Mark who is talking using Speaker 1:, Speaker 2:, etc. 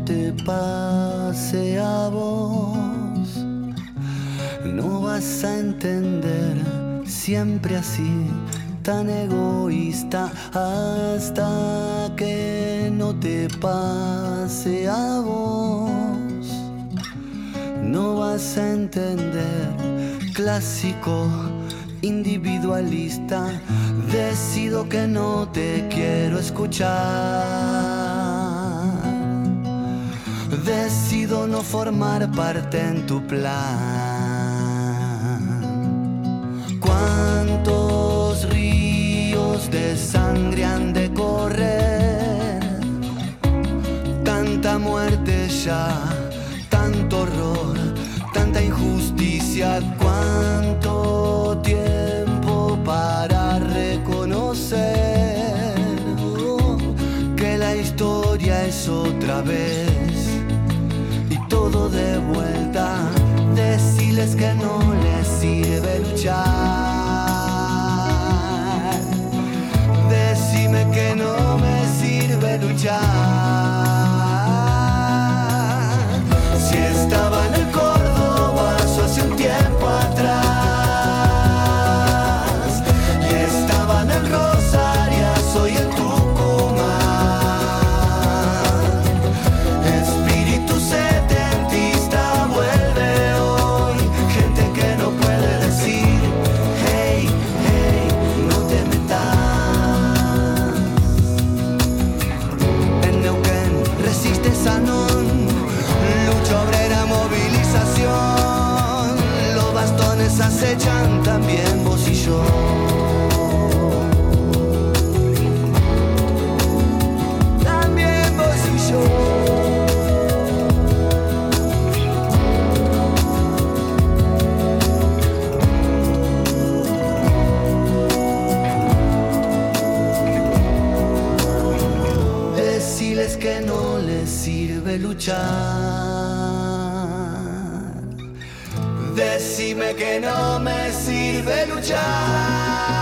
Speaker 1: te pase a vos. No vas a entender, siempre así, tan egoísta, hasta que no te pase a vos. No vas a entender, clásico, individualista, decido que no te quiero escuchar. Decido no formar parte en tu plan. ¿Cuántos ríos de sangre han de correr? Tanta muerte ya, tanto horror, tanta injusticia. ¿Cuánto tiempo para reconocer que la historia es otra vez y todo de vuelta? Deciles que no les sirve luchar. Decime que no me sirve luchar. Si estaba en el Cordobazo hace un tiempo atrás y estaba en el Rosariazo y el Tucumán, espíritu setentista vuelve hoy. Gente que no puede decir hey, hey, no te metas. En Neuquén resiste Sanón, lucha obrera, movilización. Los bastones acechan también vos y yo. También vos y yo. Deciles que no les sirve luchar. Decime que no me sirve luchar.